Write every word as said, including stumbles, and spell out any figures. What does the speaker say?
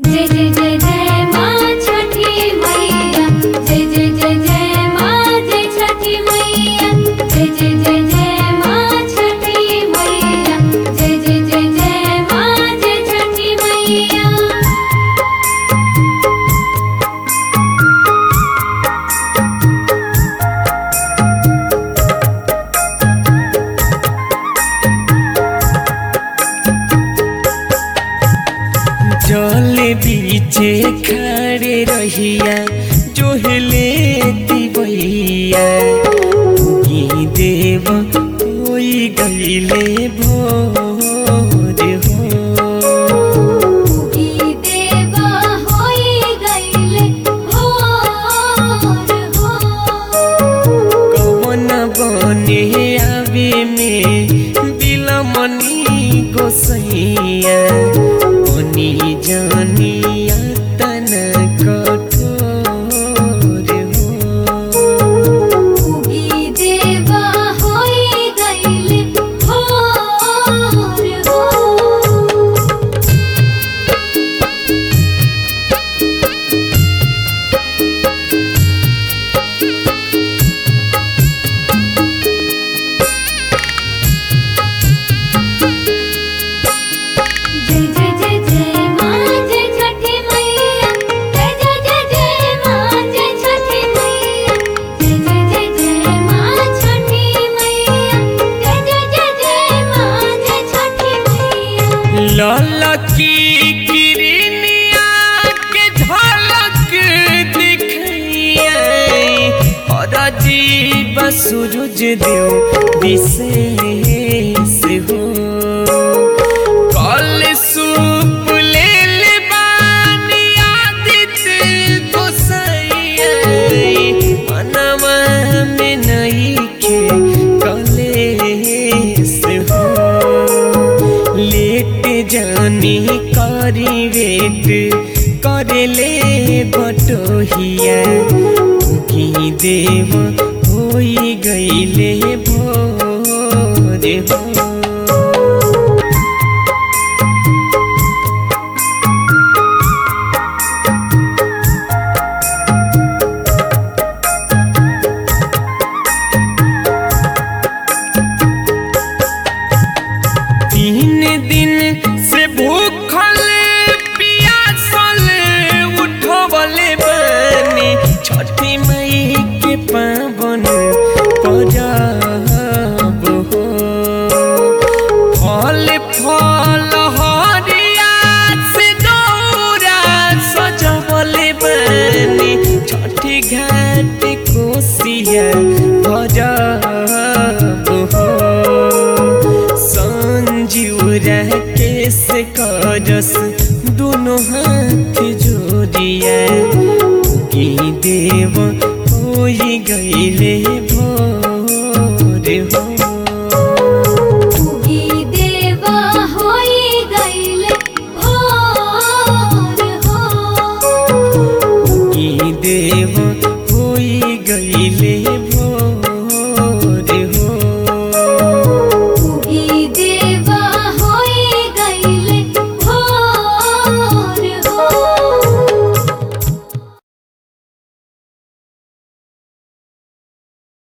जय जय जय जय माँ छठी मैया, जय जय जय जय माँ जय छठी मैया, जय जय जय जय माँ छठी मैया, जय जय जय जय माँ जय छठी मैया। जल बीचे खड़े रहिया जोहले दिवैया, उगी देव होई गईले भोर हो। उगी देव होई गईले भोर हो। कवन बने आवे में बिलमनी गोसैया, बनी जानिया तन कठोर हो। उगी देव होई गईले भोर हो। जय जय जय जय माँ जय छठी मैया, जय जय जय जय माँ जय छठी मैया, जय जय जय जय माँ छठी मैया, जय जय जय जय माँ जय छठी मैया। ललकी किरनिया के झलक दिखैया, अजीब सूरज देव विशेष हो। कल सूप लेल बानी आदित्य गोसैया, मनवा में नइखे कलेश हो। लेट जानी करी वेट करेले बटोहिया, उगी देव होई गईले भोर हो। तीन दिन से भूखल पियासल उठवले बानी, छठी मई के पावन परब हो। फल फल हरिया से दौरा सजवले बानी, छठी घाट कोसिया भरब हो। संजीवरा केस करस दोनों हाथ जोड़िया, उगी देव होई गईले